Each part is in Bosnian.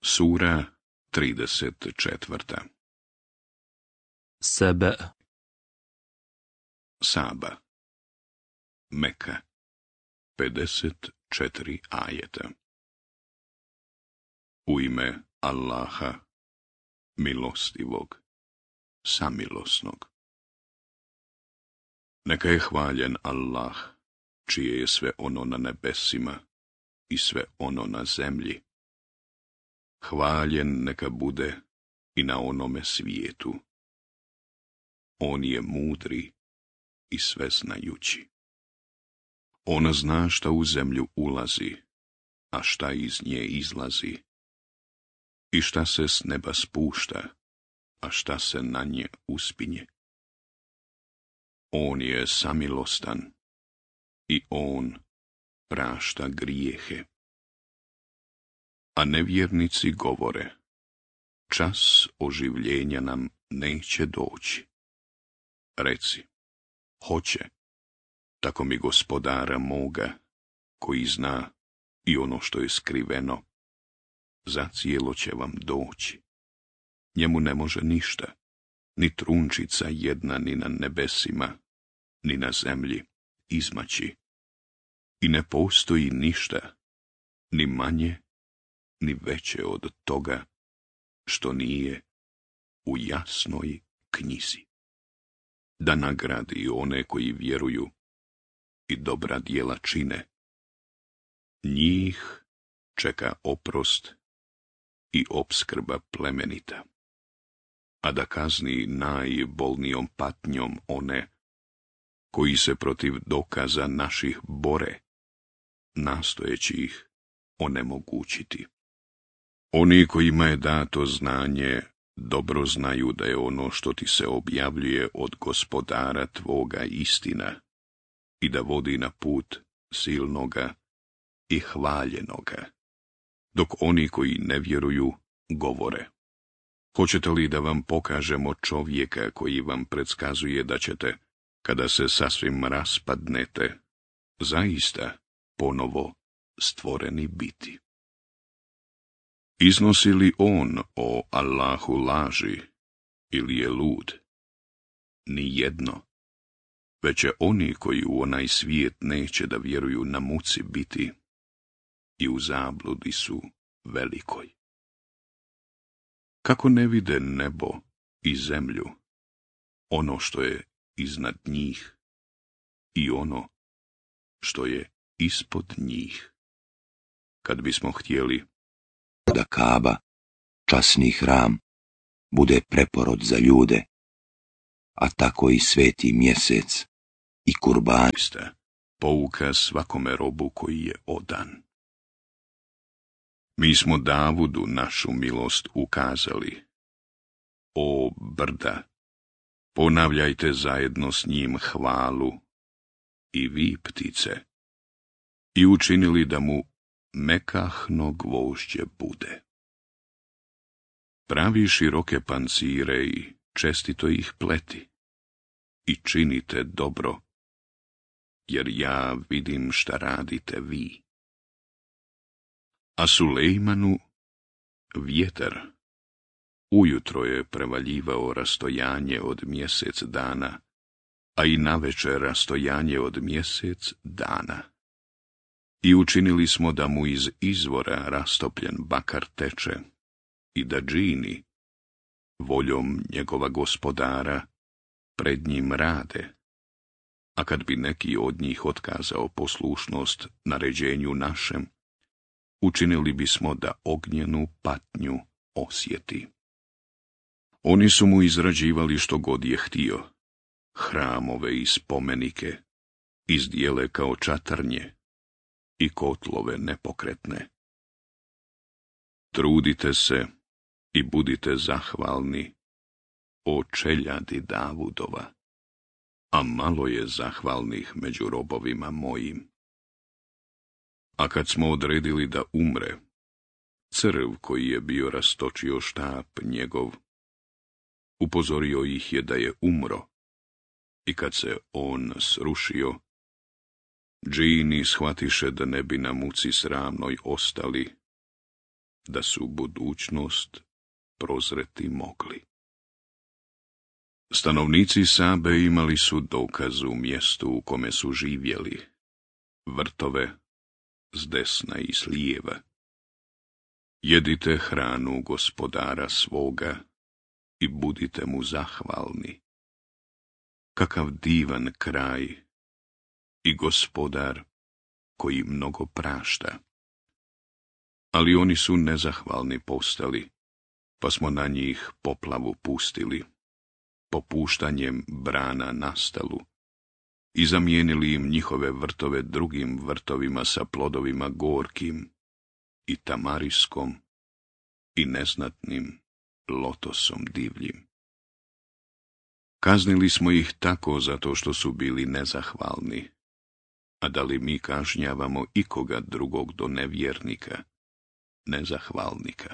Sura 34. Sebe. Saba. Meka. 54 ajeta. U ime Allaha, milostivog, samilosnog. Neka je hvaljen Allah, čije je sve ono na nebesima i sve ono na zemlji. Hvaljen neka bude i na onome svijetu. On je mudri i sveznajući. On zna šta u zemlju ulazi, a šta iz nje izlazi, i šta se s neba spušta, a šta se na nje uspinje. On je samilostan i on prašta grijehe. A nevjernici govore, čas oživljenja nam neće doći. Reci, hoće, tako mi Gospodara moga, koji zna i ono što je skriveno, zacijelo će vam doći. Njemu ne može ništa, ni trunčica jedna ni na nebesima, ni na zemlji, izmaći. I ne postoji ništa, ni manje, ni veće od toga, što nije u jasnoj knjizi. Da nagradi one koji vjeruju i dobra djela čine. Njih čeka oprost i opskrba plemenita, a da kazni najbolnijom patnjom one koji se protiv dokaza naših bore, nastojeći ih onemogućiti. Oni kojima je dato znanje dobro znaju da je ono što ti se objavljuje od Gospodara tvoga istina i da vodi na put silnoga i hvaljenoga, dok oni koji ne vjeruju govore. Hoćete li da vam pokažemo čovjeka koji vam predskazuje da ćete, kada se sasvim raspadnete, zaista ponovo stvoreni biti? Iznosi li on o Allahu laži ili je lud? Nijedno, već će oni koji u onaj svijet neće da vjeruju na muci biti i u zabludi su velikoj. Kako ne vide nebo i zemlju, ono što je iznad njih i ono što je ispod njih? Kad bismo htjeli da Kaba, časni hram, bude preporod za ljude, a tako i sveti mjesec i kurban, pouka svakome robu koji je odan. Mi smo Davudu našu milost ukazali. O brda, ponavljajte zajedno s njim hvalu, i vi ptice, i učinili da mu mekahno gvožđe bude. Pravi široke pancire i čestito ih pleti, i činite dobro, jer ja vidim šta radite vi. A Sulejmanu vjetar ujutro je prevaljivao rastojanje od mjesec dana, a i navečer rastojanje od mjesec dana. I učinili smo da mu iz izvora rastopljen bakar teče i da džini, voljom njegova Gospodara, pred njim rade. A kad bi neki od njih otkazao poslušnost naređenju našem, učinili bismo da ognjenu patnju osjeti. Oni su mu izrađivali što god je htio, hramove i spomenike, izdjele kao čatrnje i kotlove nepokretne. Trudite se i budite zahvalni, o čeljadi Davudova, a malo je zahvalnih među robovima mojim. A kad smo odredili da umre, crv koji je bio rastočio štap njegov, upozorio ih je da je umro, i kad se on srušio, džini shvatiše da ne bi na muci sramnoj ostali, da su budućnost prozreti mogli. Stanovnici Sabe imali su dokaz u mjestu u kome su živjeli, vrtove s desna i s lijeva. Jedite hranu gospodara svoga i budite mu zahvalni. Kakav divan kraj i gospodar koji mnogo prašta. Ali oni su nezahvalni postali, pa smo na njih poplavu pustili, popuštanjem brana nastalu, i zamijenili im njihove vrtove drugim vrtovima sa plodovima gorkim i tamariskom i neznatnim lotosom divljim. Kaznili smo ih tako zato što su bili nezahvalni, a da li mi kažnjavamo ikoga drugog do nevjernika, nezahvalnika?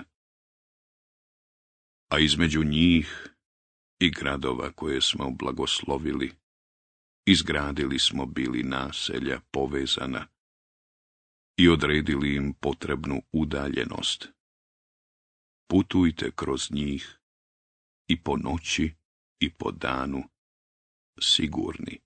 A između njih i gradova koje smo blagoslovili, izgradili smo bili naselja povezana i odredili im potrebnu udaljenost. Putujte kroz njih i po noći i po danu, sigurni.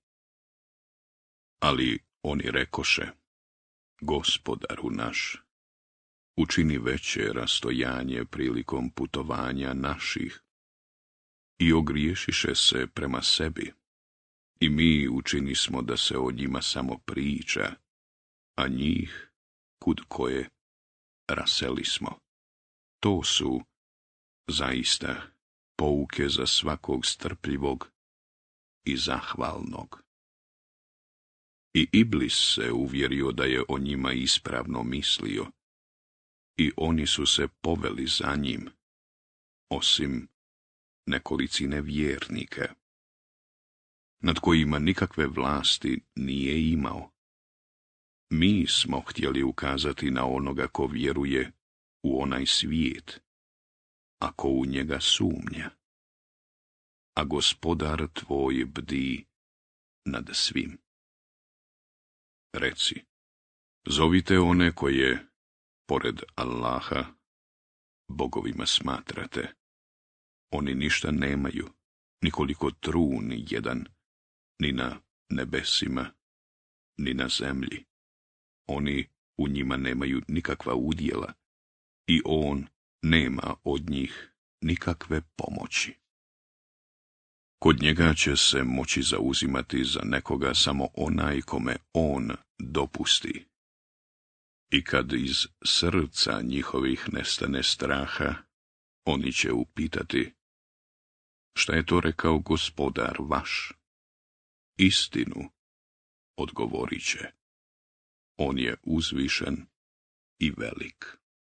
Ali oni rekoše, Gospodaru naš, učini veće rastojanje prilikom putovanja naših, i ogriješiše se prema sebi, i mi učinismo da se o njima samo priča, a njih, kud koje, raselismo. To su, zaista, pouke za svakog strpljivog i zahvalnog. I Iblis se uvjerio da je o njima ispravno mislio, i oni su se poveli za njim, osim nekolicine vjernika, nad kojima nikakve vlasti nije imao. Mi smo htjeli ukazati na onoga ko vjeruje u onaj svijet, a ko u njega sumnja. A gospodar tvoj bdi nad svim. Reci, zovite one koje, pored Allaha, bogovima smatrate. Oni ništa nemaju, nikoliko trun jedan, ni na nebesima, ni na zemlji. Oni u njima nemaju nikakva udjela i on nema od njih nikakve pomoći. Kod njega će se moći zauzimati za nekoga samo onaj kome on dopusti. I kad iz srca njihovih nestane straha, oni će upitati, šta je to rekao gospodar vaš? Istinu, odgovorit će. On je uzvišen i velik.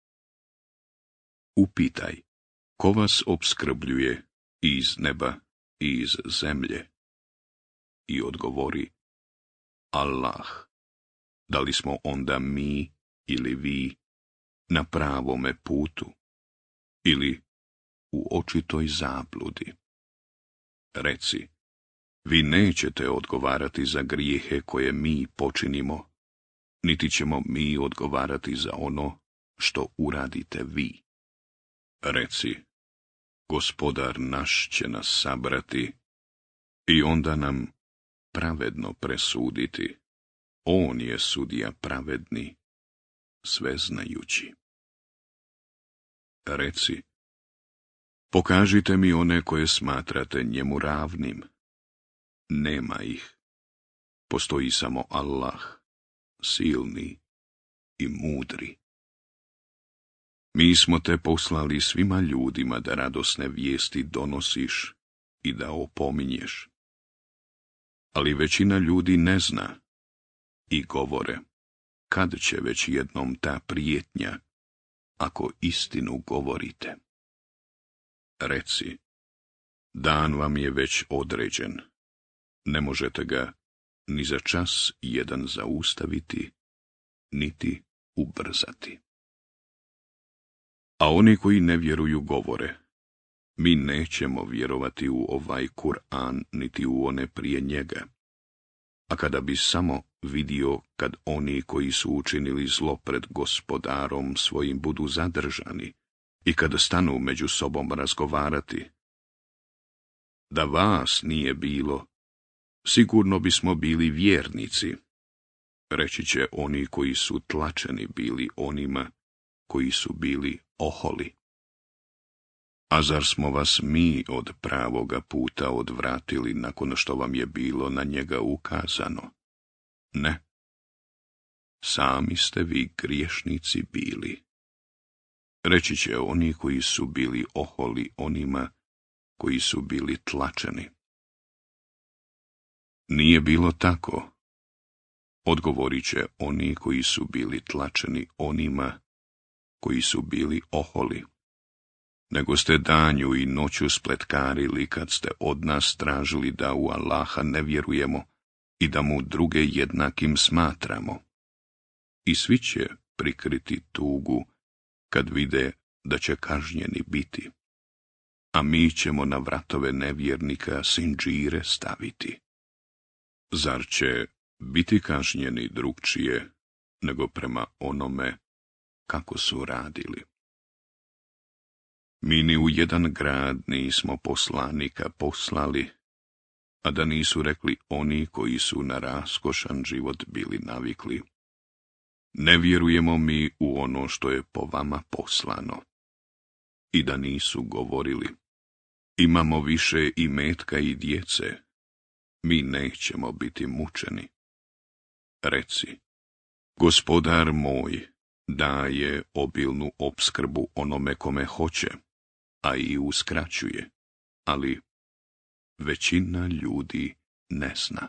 Upitaj, ko vas opskrbljuje iz neba i iz zemlje? I odgovori, Allah. Da li smo onda mi ili vi na pravome putu ili u očitoj zabludi? Reci, vi nećete odgovarati za grijehe koje mi počinimo, niti ćemo mi odgovarati za ono što uradite vi. Reci, gospodar naš će nas sabrati i onda nam pravedno presuditi. On je sudija pravedni, sveznajući. Reci, pokažite mi one koje smatrate njemu ravnim. Nema ih. Postoji samo Allah, silni i mudri. Mi smo te poslali svima ljudima da radosne vijesti donosiš i da opominješ. Ali većina ljudi ne zna i govore, kad će već jednom ta prijetnja, ako istinu govorite. Reci, dan vam je već određen, ne možete ga ni za čas jedan zaustaviti, niti ubrzati. A oni koji ne vjeruju govore, mi nećemo vjerovati u ovaj Kur'an, niti u one prije njega. A kada bi samo vidio kad oni koji su učinili zlo pred gospodarom svojim budu zadržani i kad stanu među sobom razgovarati. Da vas nije bilo, sigurno bismo bili vjernici. Reći će oni koji su tlačeni bili onima koji su bili oholi. A zar smo vas mi od pravoga puta odvratili nakon što vam je bilo na njega ukazano? Ne. Sami ste vi griješnici bili. Reći će oni koji su bili oholi onima koji su bili tlačeni. Nije bilo tako. Odgovorit će oni koji su bili tlačeni onima koji su bili oholi. Nego ste danju i noću spletkarili kad ste od nas tražili da u Allaha ne vjerujemo i da mu druge jednakim smatramo. I svi će prikriti tugu kad vide da će kažnjeni biti. A mi ćemo na vratove nevjernika sinđire staviti. Zar će biti kažnjeni drugčije nego prema onome kako su radili? Mi ni u jedan grad nismo poslanika poslali, a da nisu rekli oni koji su na raskošan život bili navikli. Ne vjerujemo mi u ono što je po vama poslano. I da nisu govorili, imamo više imetka i djece, mi nećemo biti mučeni. Reci, gospodar moj daje obilnu opskrbu onome kome hoće, a i uskraćuje, ali većina ljudi ne zna.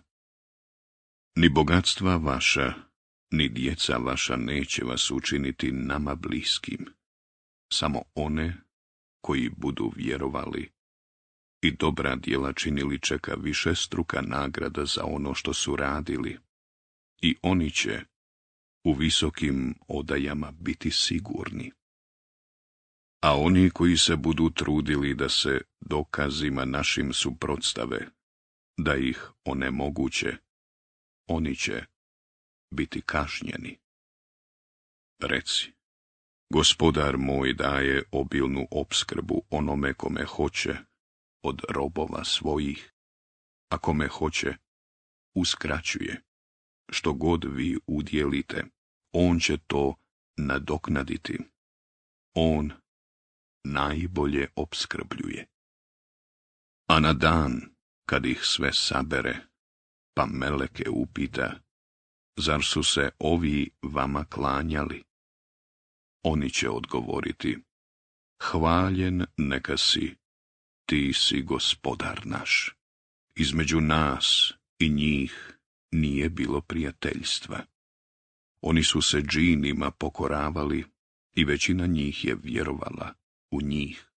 Ni bogatstva vaša, ni djeca vaša neće vas učiniti nama bliskim, samo one koji budu vjerovali i dobra djela činili čeka višestruka nagrada za ono što su radili, i oni će u visokim odajama biti sigurni. A oni koji se budu trudili da se dokazima našim suprotstave, da ih onemoguće, oni će biti kažnjeni. Reci, gospodar moj daje obilnu opskrbu onome kome hoće od robova svojih, a kome hoće uskraćuje. Što god vi udjelite, on će to nadoknaditi. On najbolje opskrbljuje. A na dan, kad ih sve sabere, pa meleke upita, zar su se ovi vama klanjali? Oni će odgovoriti, hvaljen neka si, ti si gospodar naš. Između nas i njih nije bilo prijateljstva. Oni su se džinima pokoravali i većina njih je vjerovala u njih.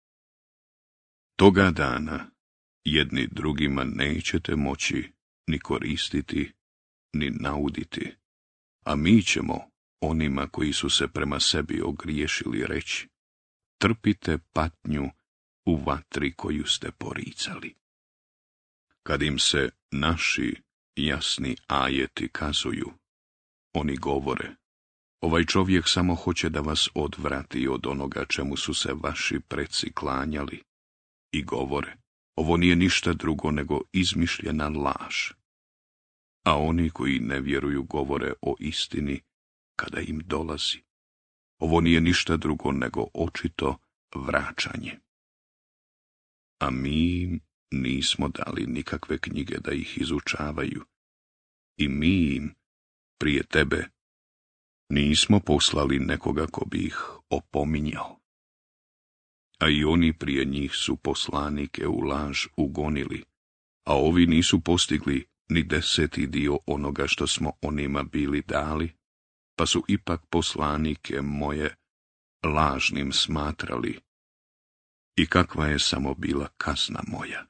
Toga dana jedni drugima nećete moći ni koristiti, ni nauditi, a mi ćemo onima koji su se prema sebi ogriješili reći, trpite patnju u vatri koju ste poricali. Kad im se naši jasni ajeti kazuju, oni govore, ovaj čovjek samo hoće da vas odvrati od onoga čemu su se vaši preci klanjali, i govore, ovo nije ništa drugo nego izmišljena laž. A oni koji ne vjeruju govore o istini kada im dolazi. Ovo nije ništa drugo nego očito vraćanje. A mi im nismo dali nikakve knjige da ih izučavaju, i mi im, prije tebe, nismo poslali nekoga ko bi ih opominjao. A i oni prije njih su poslanike u laž ugonili, a ovi nisu postigli ni 10. dio onoga što smo onima bili dali, pa su ipak poslanike moje lažnim smatrali. I kakva je samo bila kazna moja?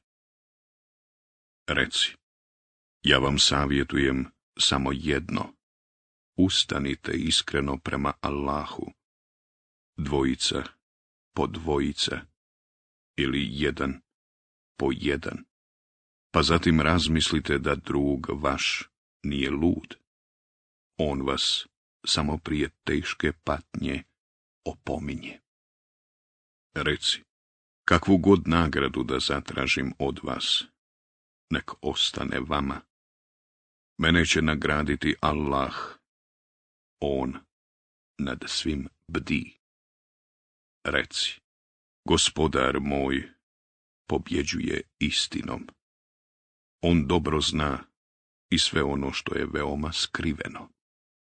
Reci, ja vam savjetujem samo jedno. Ustanite iskreno prema Allahu, dvojica po dvojica, ili jedan po jedan, pa zatim razmislite da drug vaš nije lud, On vas samo prije teške patnje opominje. Reci, kakvu god nagradu da zatražim od vas, nek ostane vama. Mene će nagraditi Allah, on nad svim bdi. Reci, Gospodar moj pobjeđuje istinom. On dobro zna i sve ono što je veoma skriveno.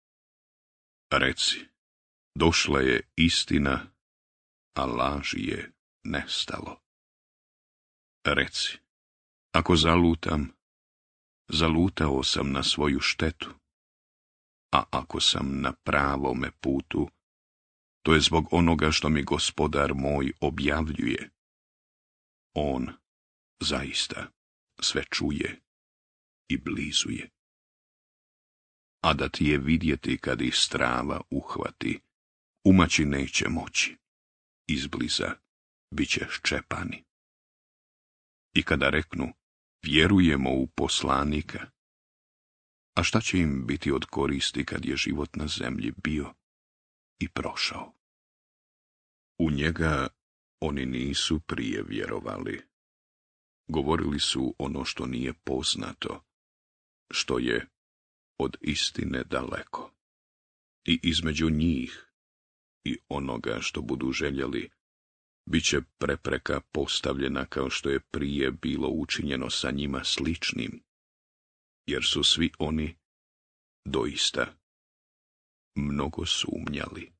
Reci, došla je istina, a laži je nestalo. Reci, ako zalutam, zalutao sam na svoju štetu, a ako sam na pravome putu, to je zbog onoga što mi Gospodar moj objavljuje. On zaista sve čuje i blizu je. A da ti je vidjeti kad ih strava uhvati, umaći neće moći, izbliza bit će ščepani. I kada reknu, vjerujemo u poslanika, a šta će im biti od koristi kad je život na zemlji bio i prošao? U njega oni nisu prije vjerovali. Govorili su ono što nije poznato, što je od istine daleko. I između njih i onoga što budu željeli, bit će prepreka postavljena kao što je prije bilo učinjeno sa njima sličnim, jer su svi oni doista mnogo sumnjali.